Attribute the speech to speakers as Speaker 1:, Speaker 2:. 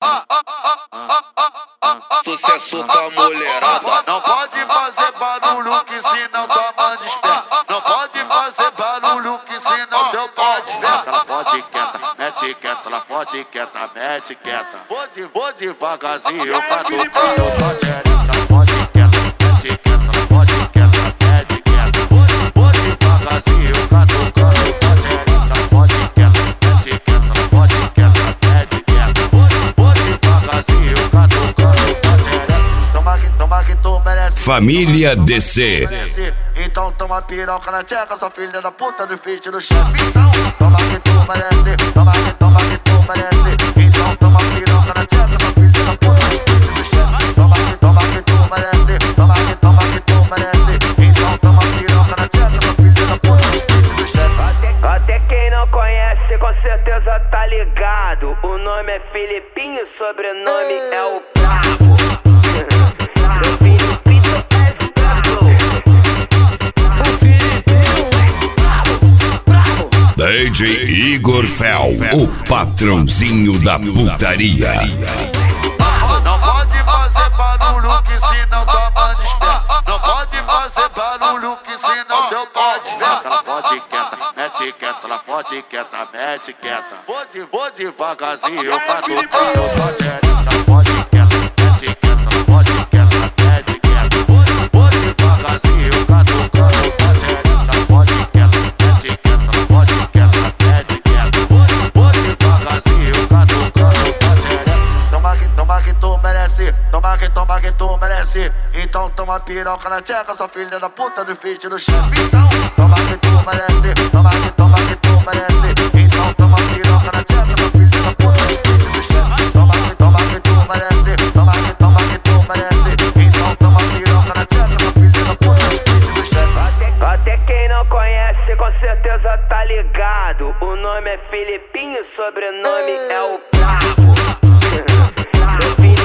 Speaker 1: Sucesso da mulherada.
Speaker 2: Não pode fazer barulho que senão toma desperta. Não pode fazer barulho que senão teu pai desperta. Ela pode quieta, mete quieta, ela pode quieta, mete quieta. Vou devagarzinho, eu catucando só tchereca. Pode quieta, mete quieta, ela pode quieta, mete quieta. Vou devagarzinho, eu catucando só tchereca. Pode quieta, mete quieta, ela pode quieta, mete quieta. Vou devagarzinho, eu catucando só tchereca. Toma que tu merece.
Speaker 3: Família DC.
Speaker 2: Então toma piroca na tcheca, sua filha da puta do feat do chefe. Então toma que tu merece, toma que tu merece. Então toma piroca na tcheca, sua filha da puta do feat do chefe. Toma que tu merece, toma que tu merece. Então toma piroca na tcheca, sua filha da puta do feat do chefe.
Speaker 4: Até quem não conhece com certeza tá ligado. O nome é Filipinho, o sobrenome é o Brabo.
Speaker 3: DJ Igor Fel, o patrãozinho da putaria.
Speaker 2: Não pode fazer barulho que senão toma desperta. Não pode fazer barulho que senão teu pai desperta. Ela pode quieta, mete quieta, ela pode quieta, mete quieta. Vou devagarzinho, eu catucando só tchereca. Pode quieta, mete quieta, ela pode quieta, mete quieta. Vou devagarzinho, eu catucando só tchereca. Pode quieta, mete quieta, ela pode quieta, mete quieta. Vou devagarzinho, eu catucando só tchereca. Toma que tu merece, toma que tu merece. Então toma piroca na tcheca, sua filha da puta do feat do chefe. Então toma que tu merece, toma que tu merece. Então toma piroca na tcheca, sua filha da puta do feat do chefe. Toma que tu merece, toma que tu merece. Então toma piroca na tcheca, sua filha da puta do feat do chefe.
Speaker 4: Até quem não conhece com certeza tá ligado. O nome é Filipinho, o sobrenome é o Brabo.